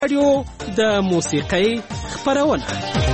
رادیو د موسیقۍ خپرونه.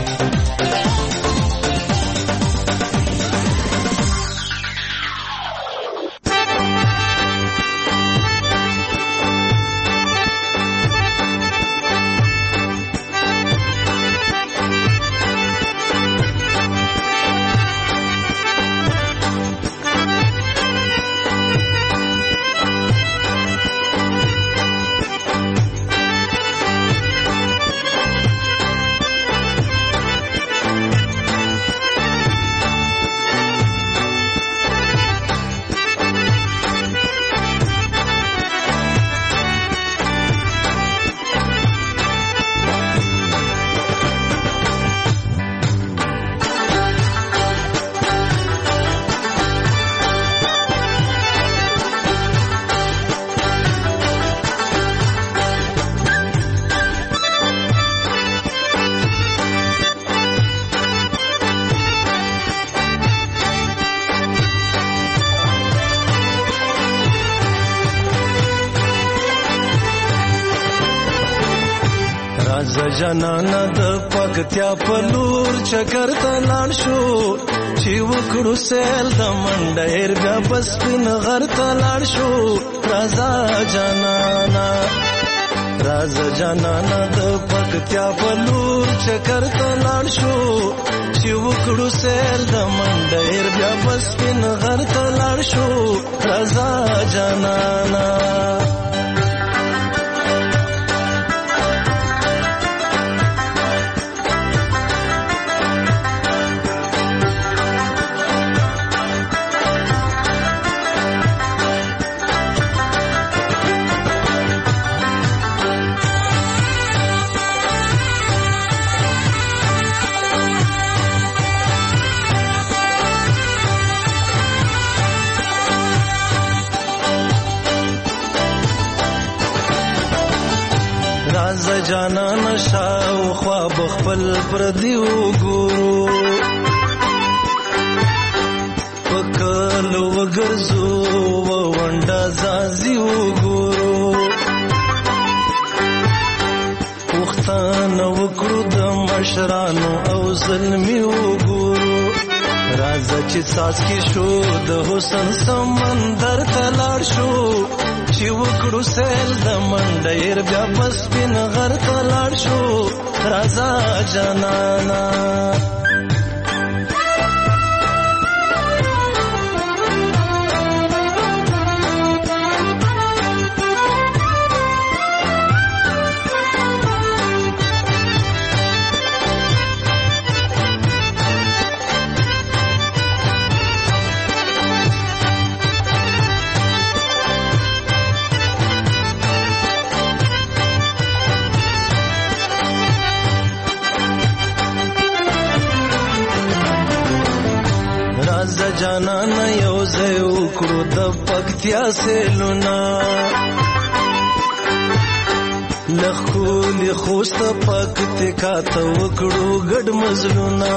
جانانا د پکتیا په لور چکر ته لاړ شو چې وکړو سیل د منډیر بیا بس پین غر ته لاړ شو. رازا جانانا د پکتیا په لور چکر ته لاړ شو چې وکړو سیل د منډیر بیا بس پین غر ته لاړ شو. رازا جانانا جانانا شاو خواب خپل پردیو ګورو پکلو وګرځو ونډا زازیو ګورو وختانه وکړو د مشرانو او ظلمیو ګورو. راځه چې څاڅکي شو د حسن سمندر ته لاړ شو چې وکړو سیل د منډیر بیا بس پین غر ته لاړ شو. رازا جانانا جانانا یو ځای وکړو د پکتیا سیلونه لخولی خوست پکتیکا ته وکړو ګډ مزلونه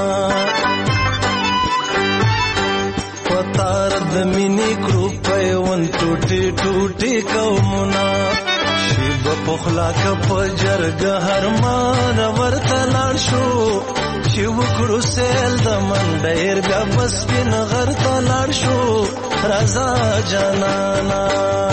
پتار د مینې کړو پیون ټوټي ټوټي قومونه شیب پخلا کپ جرګه هرمان ورته لاړ شو چې وکړو سیل د منډیر بیا بس پین غر ته لاړ شو. رازا جانانا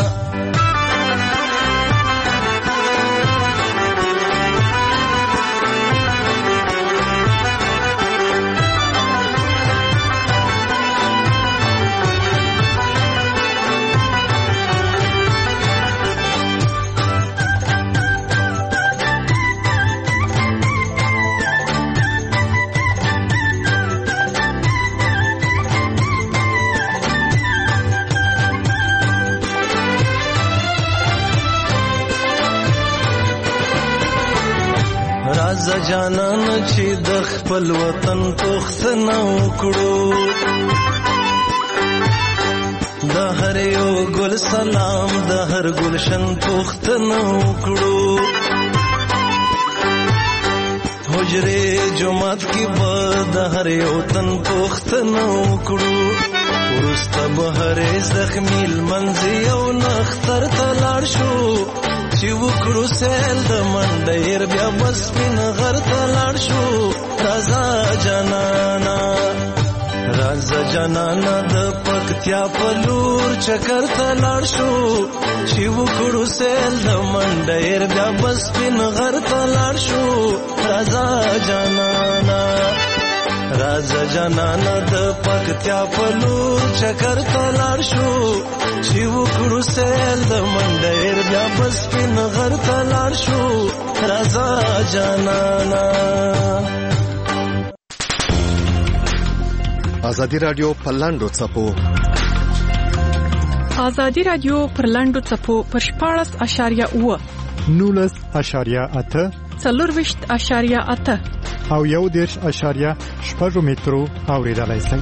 جانان چې د خپل وطن پوښتنه وکړو د هر یو ګل سلام د هر ګلشن پوښتنه وکړو حجرې جماعت کې به د هر یو تن پوښتنه وکړو وروسته به هر زخمي لمنځ یو نختر ته لاړ شو چې وکړو سیل د منډیر بیا بس پین غر ته لاړ شو رازا جانانا رازا جانانا د پکتیا په لور چکر ته لاړ شو چې وکړو سیل د منډیر بیا بس پین غر ته لاړ شو رازا جانانا رازا جانانا د پکتیا په لور چکر ته لاړ شو چې وکړو سیل د منډیر بیا بس پین غر ته لاړ شو رازا جانانا. ازادي رادیو پر لاندو څپو ازادي رادیو پر لاندو څپو پر 14.8 19.8 40.8 او 1.8 مترو اوریدلای شئ.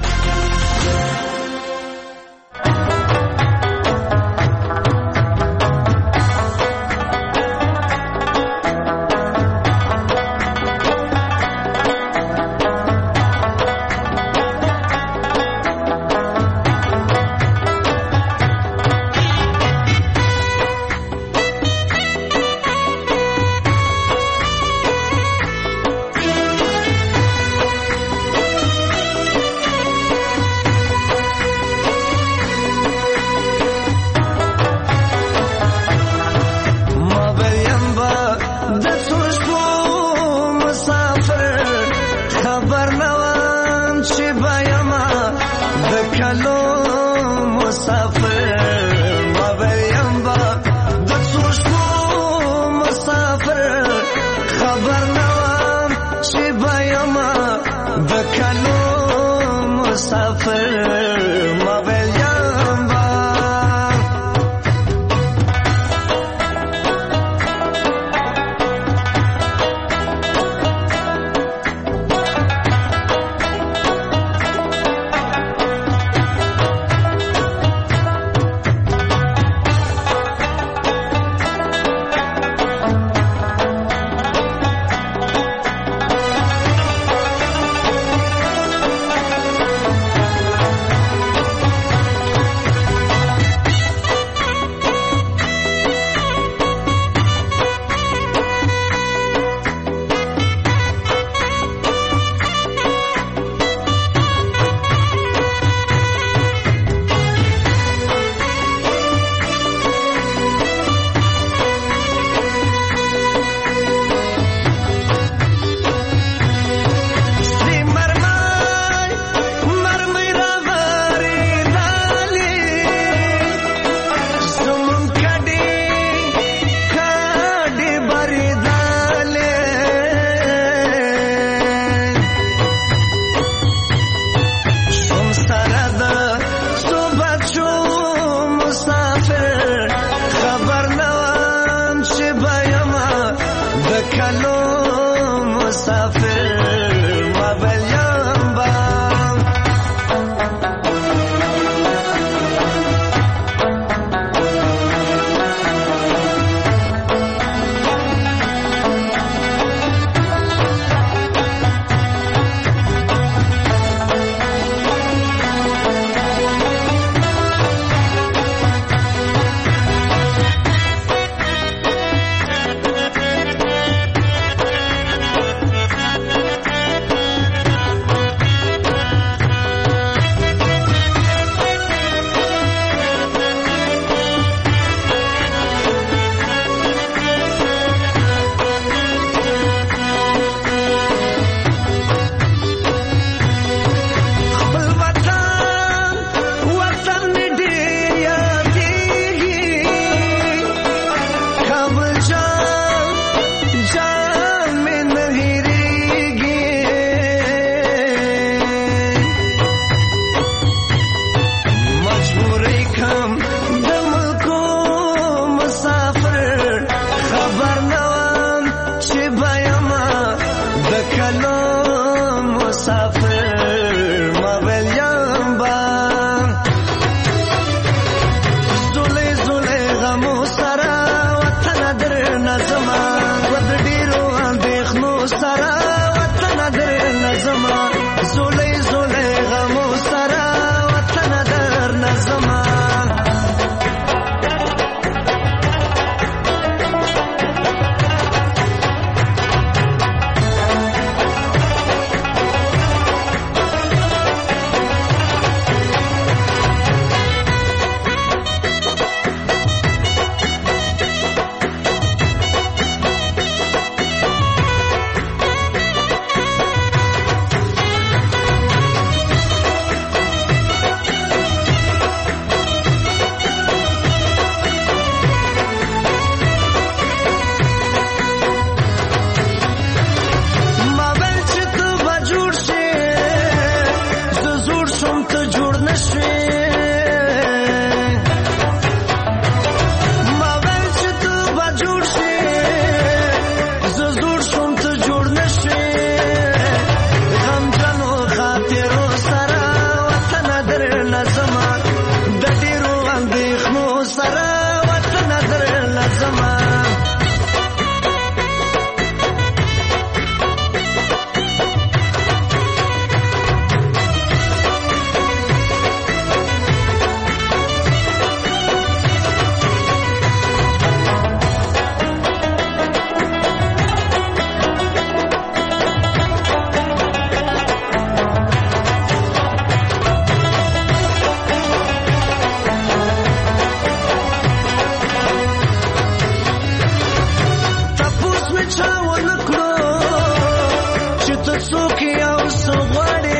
چا ونکړو چې ته څوک یو څه غواړې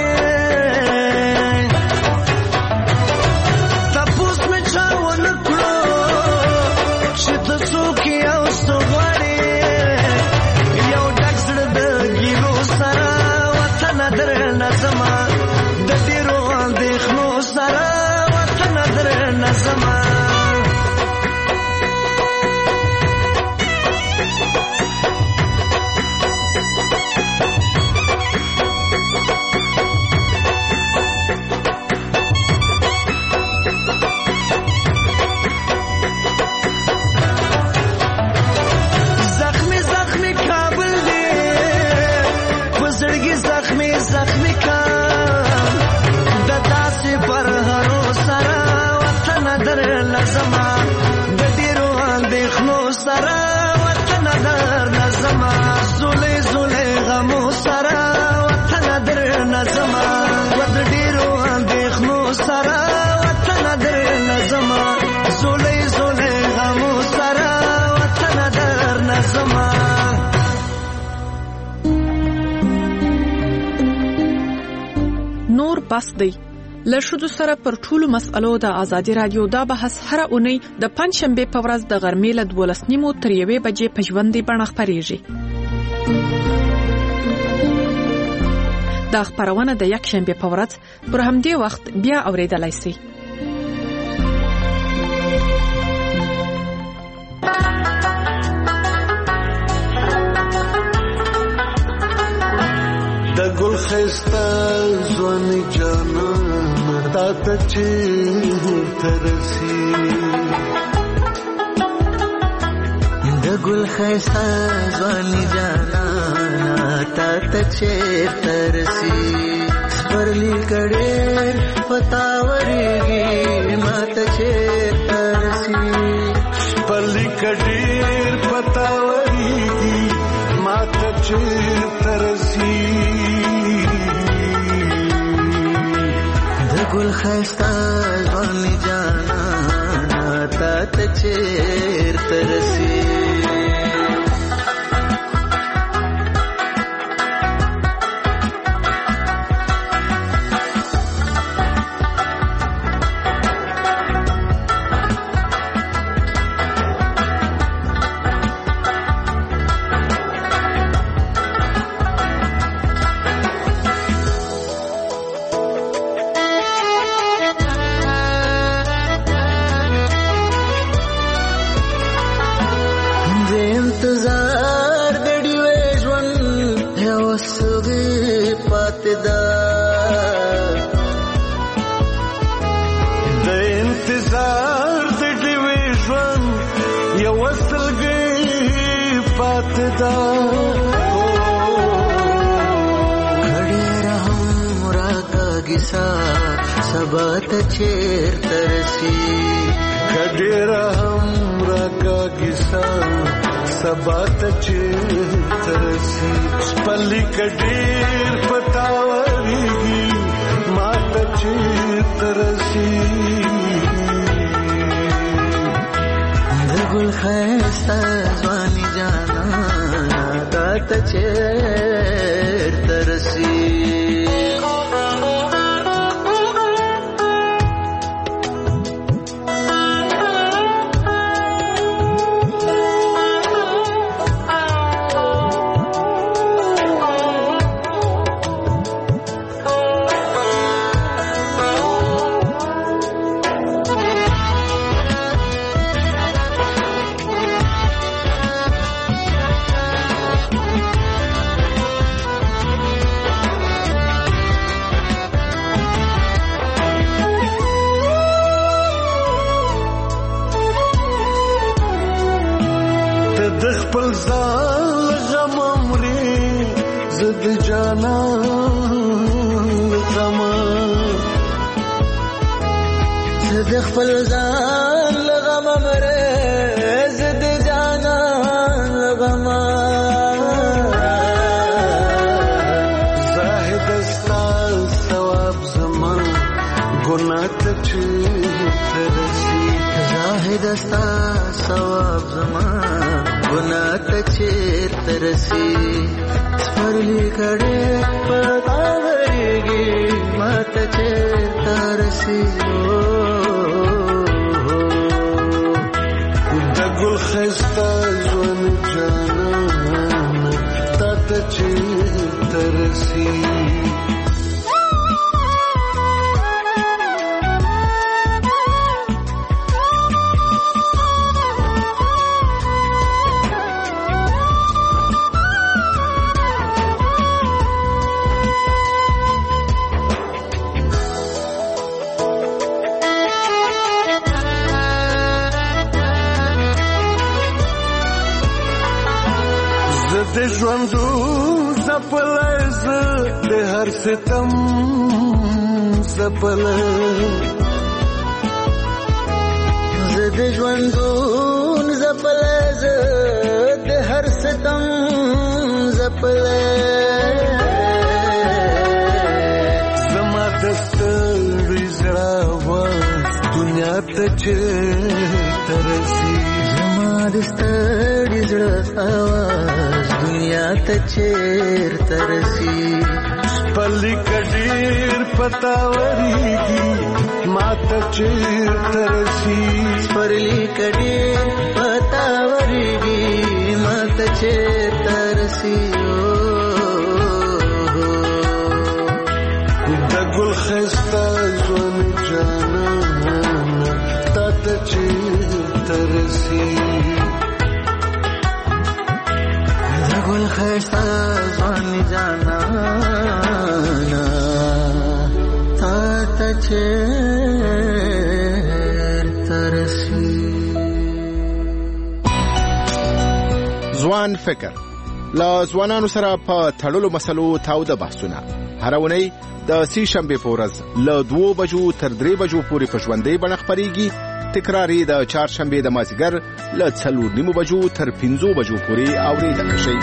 تپوس مې چا ونکړو چې ته څوک یو څه غواړې یو ډک زړه د ګیلو سره وطن درنه زما د ډېرو اندېښنو سره وطن درنه زما زخمی کام د داسې پر هرو سره وطن در لزما د ډېرو اندېښنو سره وطن در لزما زولې زولې غمو سره وطن در لزما د ډېرو اندېښنو سره وطن در لزما زولې زولې غمو سره وطن در لزما نور بس دی له ښځو سره پر ټولو مسألو د ازادي رادیو دا بحث هره اونۍ د پنځشنبې په ورځ د غرمې له 12:30 تر 1 بجې په ژوندۍ بڼه خپرېږي. دا خپرونه د یکشنبې په ورځ پر همدې وخت بیا اورېدلای شئ. د ګل خسته ځواني جانان تا ته چې ترسي د ګل خسته ځواني جانان تا ته چې ترسي سپرلی کړي پتاوريږي ما ته چې ترسي سپرلی کړي پتاوريږي ما ته چې ترسي ګل خسته ځواني جانا تا ته چیرته رسي انتظار د ډیوې ژوند یو سوګي پاتې ده د انتظار د ډیوې ژوند یو سوګي پاتې ده کړي رحم راکاږي سبا ته چیرته رسي کړي رحم راکاږي سبا ته چیرته رسي سپرلی کډیر پتاوريږي ما ته چیرته رسي د ګل خسته ځواني جانا تا ته چیرته رسي د خپل ځان غم مري زد جانا غم زد خپل ځان غم مري زد جانا غم زاهد استا ثواب زمان ګناه ته ترسي زاهد استا ثواب زمان ګناه ته چیرته ترسي سپرلی کړي پتاوريږي ماته چیرته رسي د ګل خسته ژوند جانان تاته چیرته رسي د ژوندو زپلای زه د هر ستم زپلای زه د ژوندو زپلای زه د هر ستم زپلای زما د ستړي زړه آواز دنیا ته چیرته رسي زما د ستړي زړه آواز دنیا ته چیرته رسي پلی کډیر پتاوريږي ماته چیرته رسي پلی کډیر پتاوريږي ماته چیرته رسي د ګل خسته ژوند جانان تاته چیرته رسي ګل خسته ځوان جانانا تاته چیرته رسي ځوان فکر له ځوانانو سره په تړلو مسلو تاوده بحثونه هر اونۍ د سې شنبې په ورځ له 2 بجو تر 3 بجو پورې په ژوندۍ بڼه خپرېږي تکراری د چهارشنبې د مازدیګر له 4:30 بجو تر 5 بجو پورې اورېدل شي.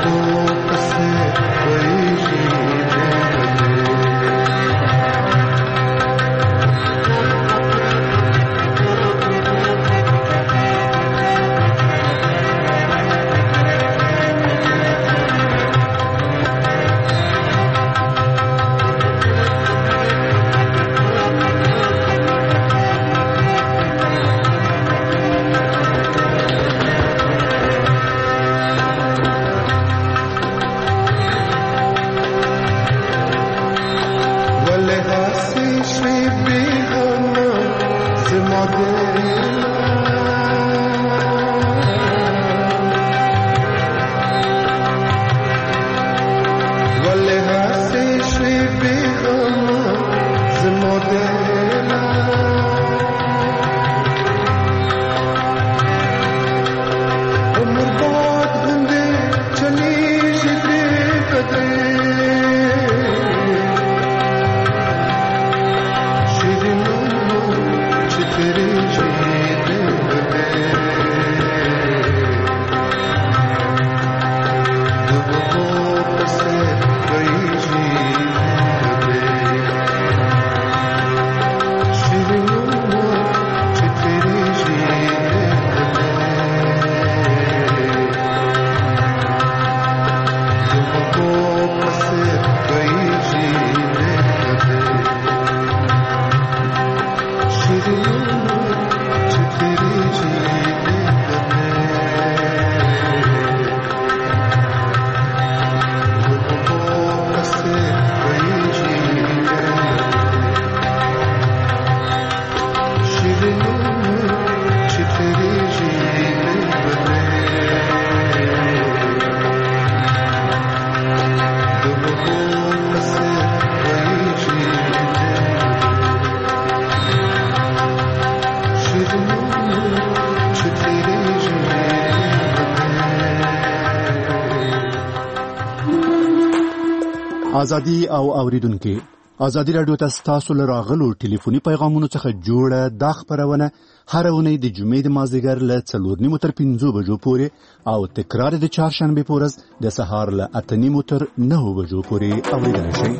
ازادي او اوریدونکو ازادي رادیو تاسو له راغلو ټلیفوني پیغامونو څخه جوړه د خبرونه هر ونې د جمعې د مازیګر له 4:30 تر 5 بجو پورې او تکرار د چهارشنبه پورز د سهار له 8:30 تر 9 بجو پورې اوریدل شي.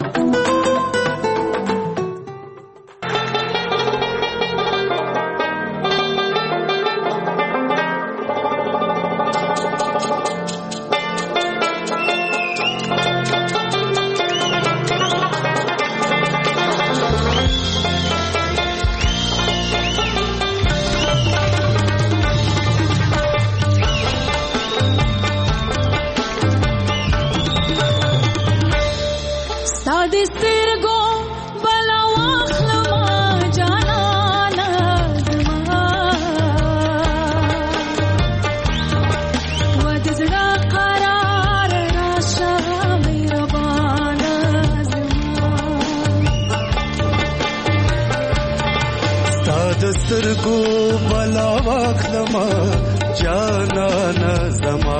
سترګو بلا واخلما جانا نظما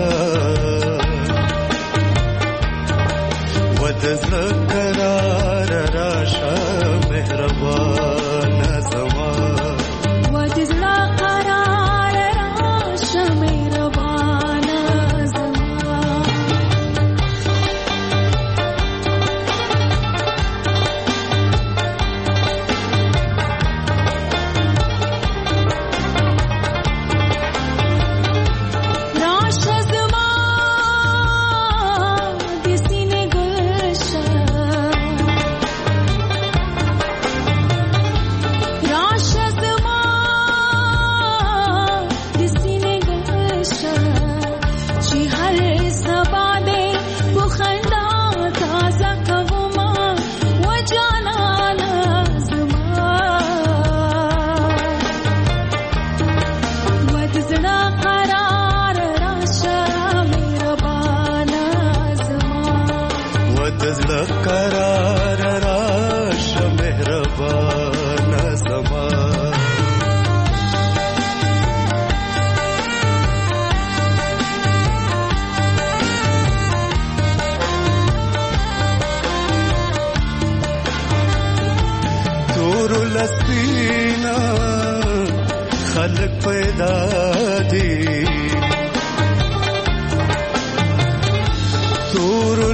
ود ذکرار راشا مهربان زما ود ذکرار راشا مهربان زما قرار راش مهربان زما تور لسپینا خلق پیدا دی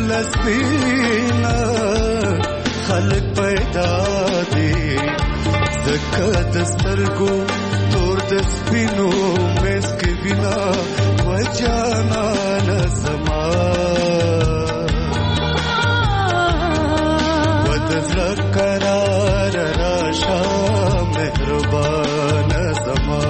لسبینا خلق پیدا دی زکه د سترګو تور د سپینو مسک وینا وجانا لزما ودزړه قرار راشه مهربان زما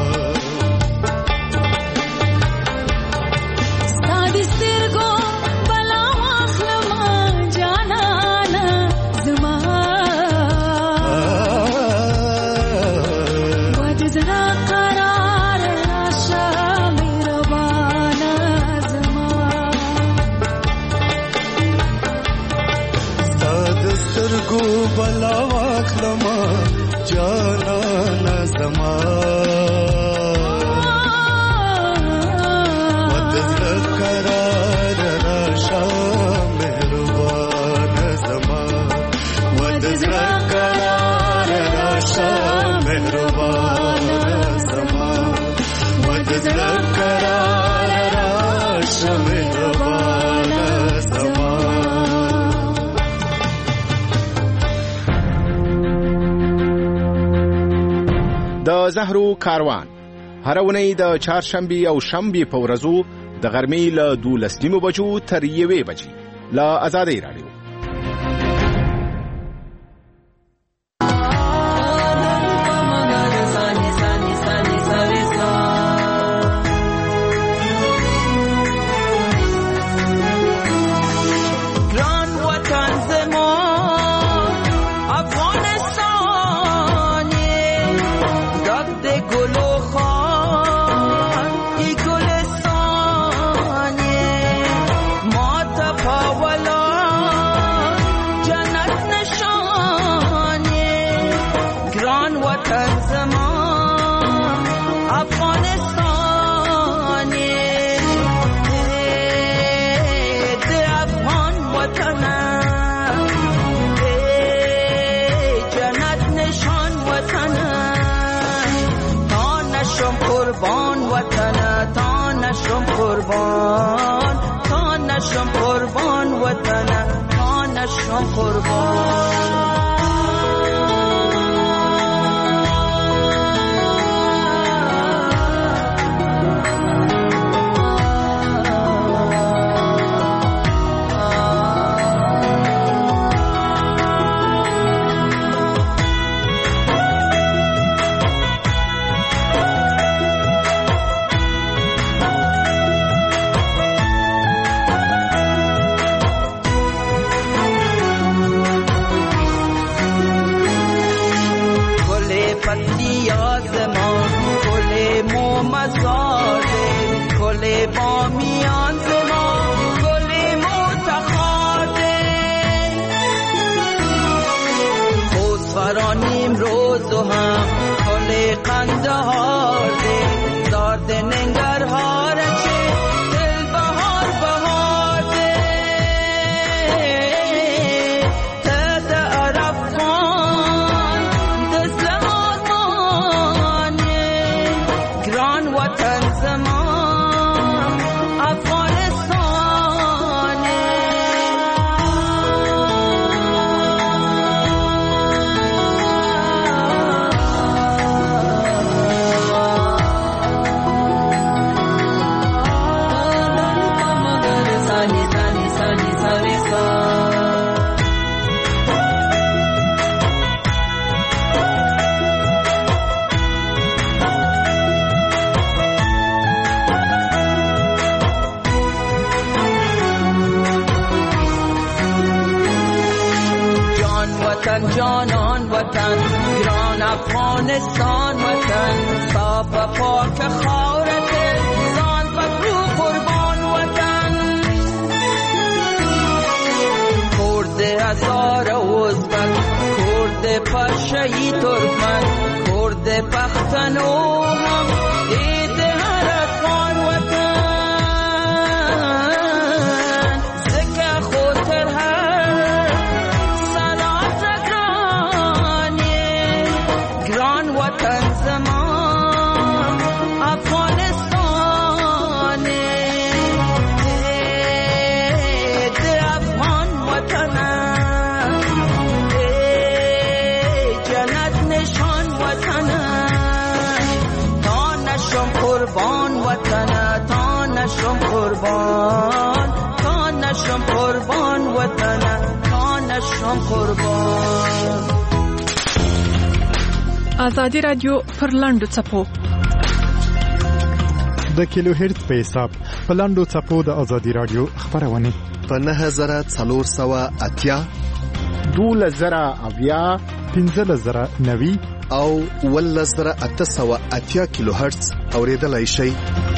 بلا واخلما جانا نظما ودزل قرار راشا مهربان زما ودزل قرار راشا مهربان زما ودزل قرار راشا مهربان زما د زهرو کاروان هر اونۍ د چهارشنبې او شنبې په ورځو د غرمې له 12 بجو تر 1 بجې له آزادۍ راډیو. قربان وطن تا نشم قربان جانان وطن گران افغانستان وطن صاف پاک خاورت زان پکرو قربان وطن کرد هزار ازبک کرد پشهی ترکمن کرد پختنو هم عید هر افغان وطن زکه خاطر افغانستان شم قربان. آزادي رادیو پر لاندو چپو د کیلو هرتز په حساب په لاندو چپو د آزادي رادیو خبرونه په 9480 12,000 15,090 او 1880 کیلو هرتز اوریدلای شي.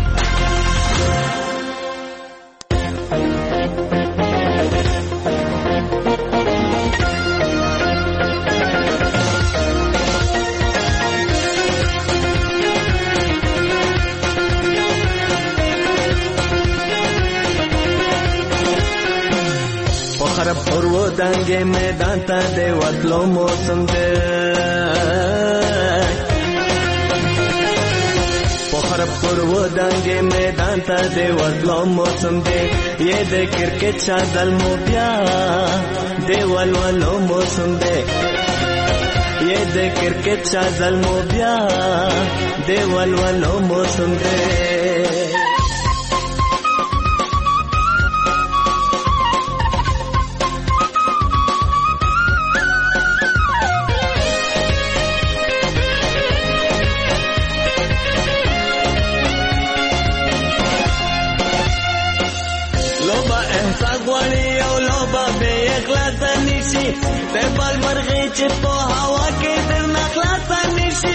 پرو دنګې میدان ته د وتلو موسم دی، پخر پرو دنګې میدان ته د وتلو موسم دی، یې د کرکټ چادل مو بیا د ولولو موسم دی، یې د کرکټ چادل مو بیا د ولولو موسم دی. د بال مرغې چې په هوا کې در نخلاصه نشي،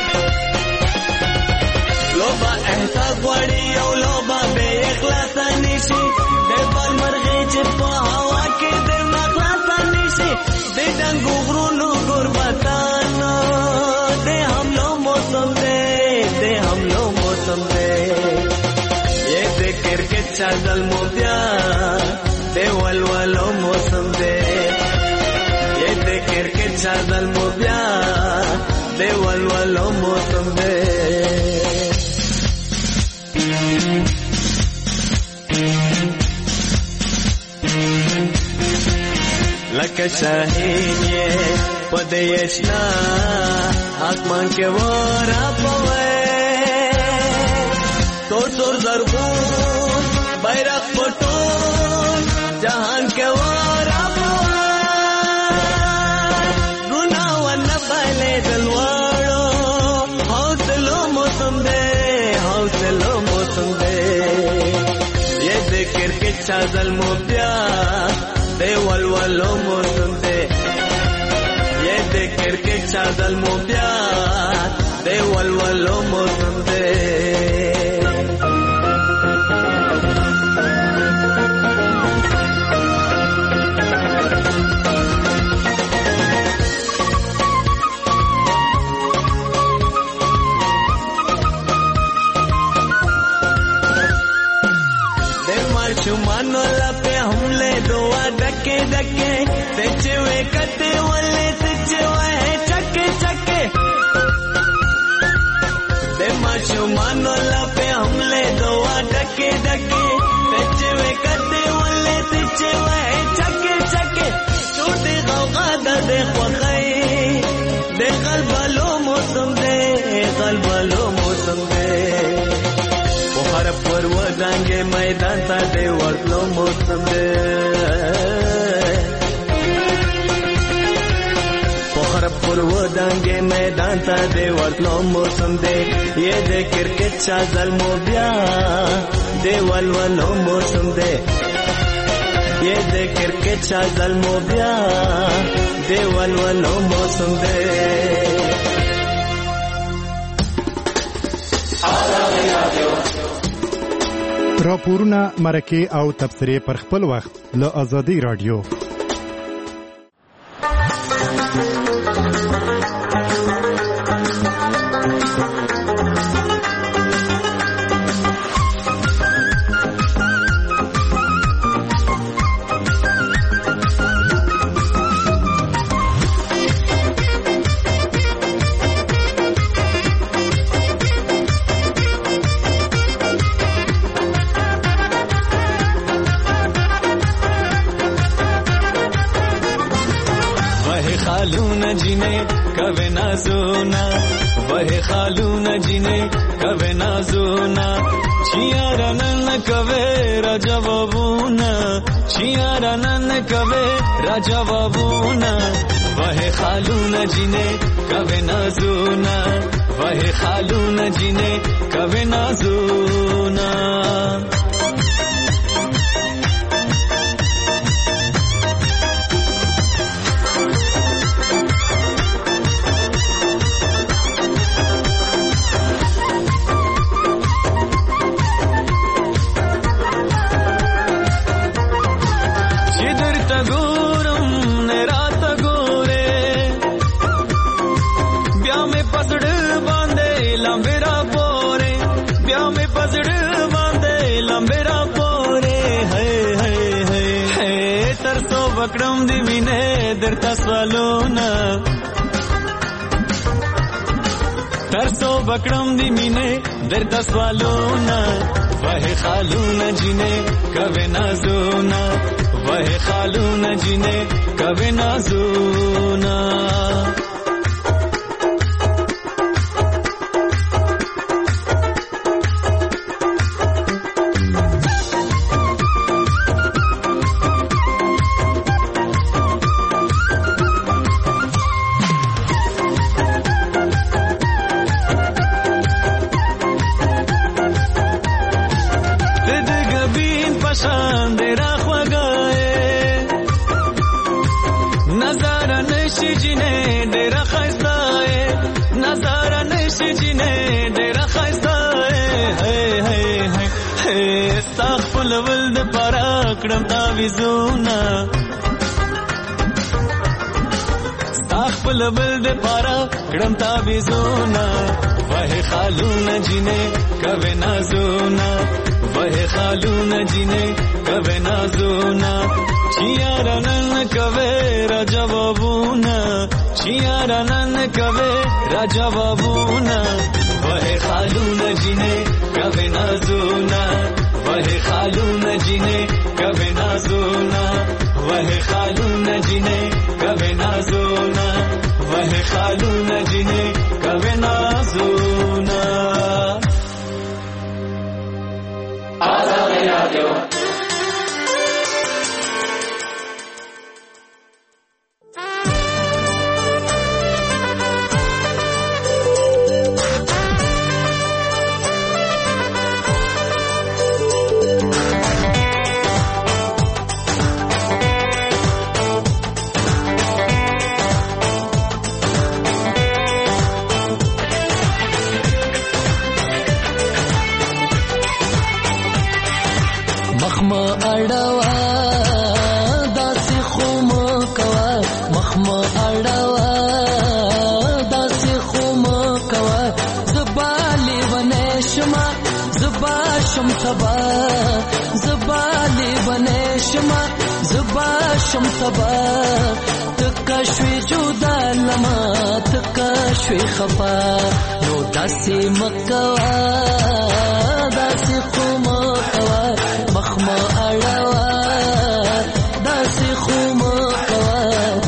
لوبه احساس غواړي او لوبه بې اخلاصه نشي، د بال مرغې چې په هوا کې در نخلاصه نشي، د ډنګو غرونو قربتانو د حملو موسم دی، د حملو موسم دی، یې د کرکټ چادل مو بیا د ولولو موسم دی، کرکټ چادل مو بیا د ولولو موسم دی. لکه شاهین یې په دې اشنا آسمان کې ورپوي، تور تور زرغون بیرغ په ټول جهان کې چادل مو بیا د ولولو موسم دی، یې د کرکټ چادل مو بیا د ولولو موسم دی. شمانو لپه حمله دوا ډکه ډکه تچوي کته ولې تچوي چکه چکه، دما شمانو لپه حمله دوا ډکه ډکه تچوي کته ولې تچوي چکه چکه، چوټي غوغا د خوخي د قلبلو موسم دی، قلبلو موسم دی، هر پرو دنګې میدان ته د ورتلو موسم دی، هر پرو دنګې میدان ته د ورتلو موسم دی، یې د کرکټ چادل مو بیا د ولولو موسم دی، یې د کرکټ چادل مو بیا د ولولو موسم دی. راپورونه مرکه او تبصرې پر خپل وخت له آزادي رادیو. شیارانن کوي را جوابونه شیارانن کوي را جوابونه وه خالونه جنې کوي نازونه وه خالونه جنې کوي نازونه پکړم دی مینه درته سوالونه ترسو پکړم دی مینه درته سوالونه وه خالونه جنې کوي نازونه وه خالونه جنې کوي نازونه کړم تعویذونه خپل بل د پارا کړم تعویذونه وه خالونه جنې کوي نازونه وه خالونه جنې کوي نازونه شیارانن کوي را جوابونه شیارانن کوي را جوابونه وه خالونه جنې کوي نازونه وه خالونه جنې کوي نازونه وه خالونه جنې کوي نازونه وه خالونه جنې کوي نازونه آزادی رادیو خفا نو داسې مکوا داسې خو مکوا مخما اړوا داسې خو مکوا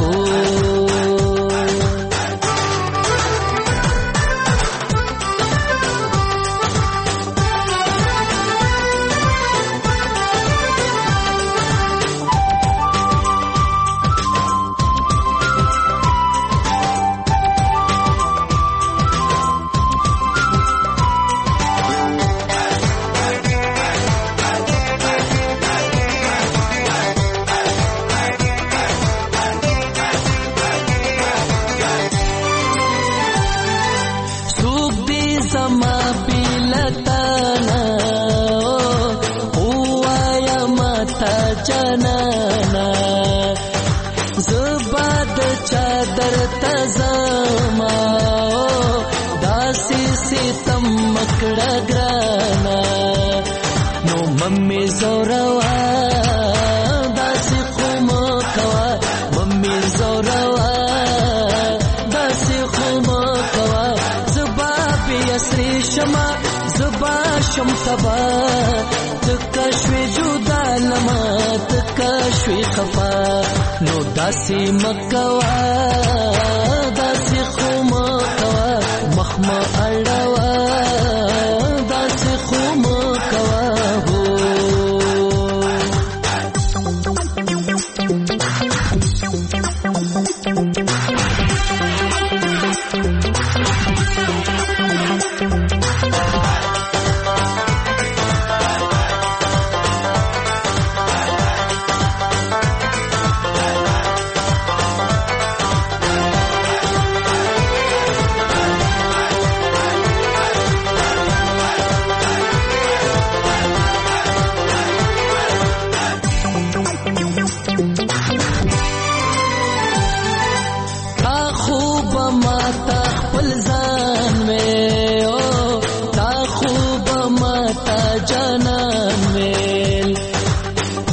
سبا تکشوی جدا لما تکشوی خفا نو داسی مکوا داسی خو مکوا مخما اړوا داسی خو مکوا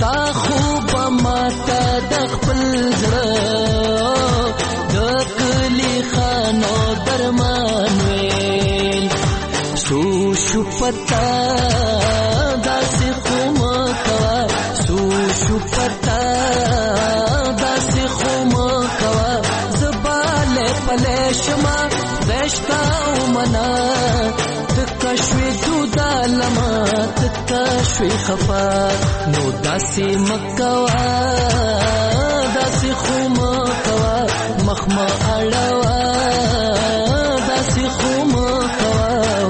ستا خوب ماته د خپل زړه د کلی خانو درمان ویل سو شو پتا داسې خو مه کوه سو شو پتا داسې خو مه کوه زه بالی پلی شمه ویشتا ومنه تکه شوې جدا لمه تکه شوې خفه نو داسې مه کوه داسې خو مه کوه مخ مه اړوه داسې خو مه کوه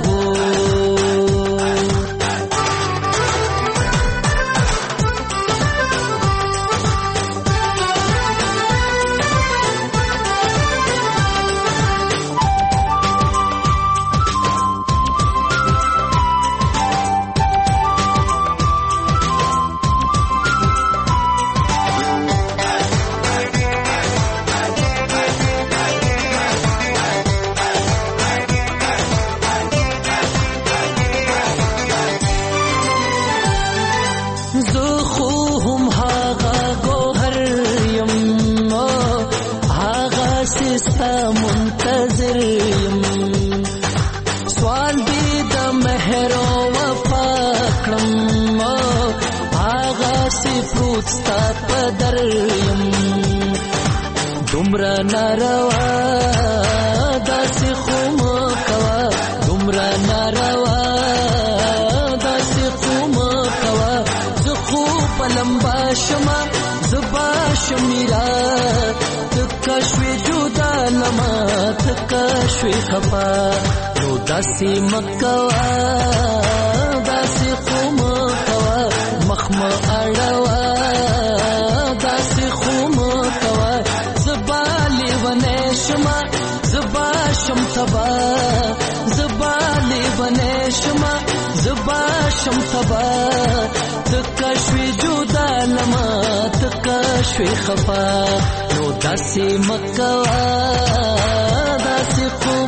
منتظر یم سوال دی د مهر او وفا کړم هغه سی پروت ستا په در یم دومره ناروا داسې خو مه کوه دومره ناروا داسې خو مه کوه زه خو په لمبا شمه زه به شمیرا تکه شوې جدا لمه تکه شوې خفه نو داسې مه کوه داسې خو مه کوه مخ مه اړوه داسې خو مه کوه زه به لیونی شمه زه به شم تبا زه به لیونی شمه زه به شم تبا تکه شوې جدا لمه تکه شوې خفه نو داسې مه کوه داسې خو